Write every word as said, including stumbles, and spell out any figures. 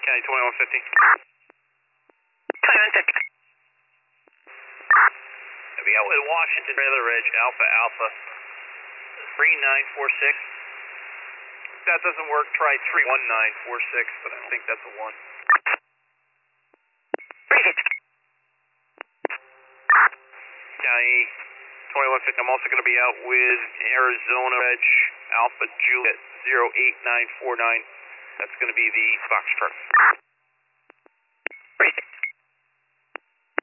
County twenty-one fifty. twenty-one fifty. I'll be out with Washington, Trailer Ridge, Alpha Alpha, three nine four six. If that doesn't work, try three one nine four six, but I don't think that's a one. County twenty-one fifty, I'm also going to be out with Arizona Ridge, Alpha Juliet, zero eight nine four nine. That's going to be the box truck.